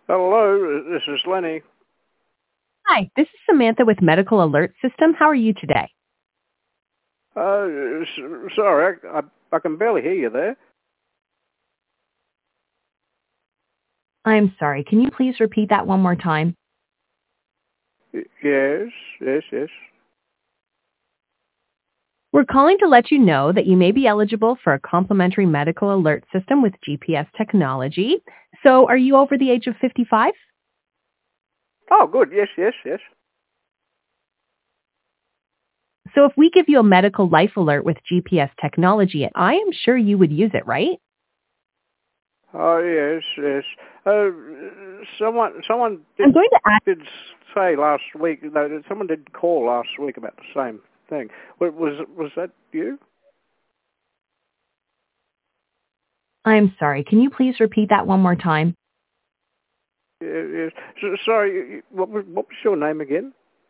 Hello, this is Lenny. Hi, this is Samantha with Medical Alert System. How are you today? Sorry, I can barely hear you there. I'm sorry. Can you please repeat that one more time? Yes. We're calling to let you know that you may be eligible for a complimentary medical alert system with GPS technology. So, are you over the age of 55? Oh, good. Yes. So, if we give you a medical life alert with GPS technology, I am sure you would use it, right? Oh, yes. Someone I'm going to ask. did say last week. No, someone did call last week about the same thing. Was that you? I'm sorry. Can you please repeat that one more time? Yes. Sorry. What was your name again?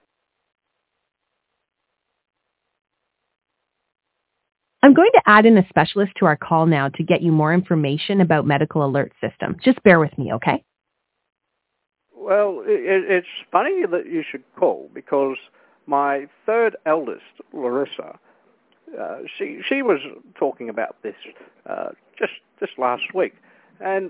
I'm going to add in a specialist to our call now to get you more information about medical alert system. Just bear with me, okay? Well, it's funny that you should call because my third eldest, Larissa, she was talking about this just last week, and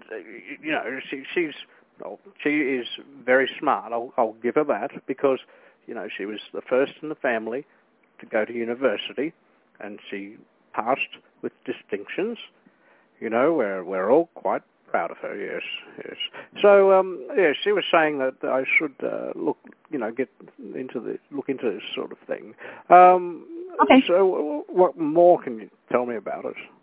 she is very smart. I'll give her that because she was the first in the family to go to university, and she passed with distinctions. We're all quite proud of her. Yes. So, she was saying that I should look into this sort of thing. Okay. So, what more can you tell me about it?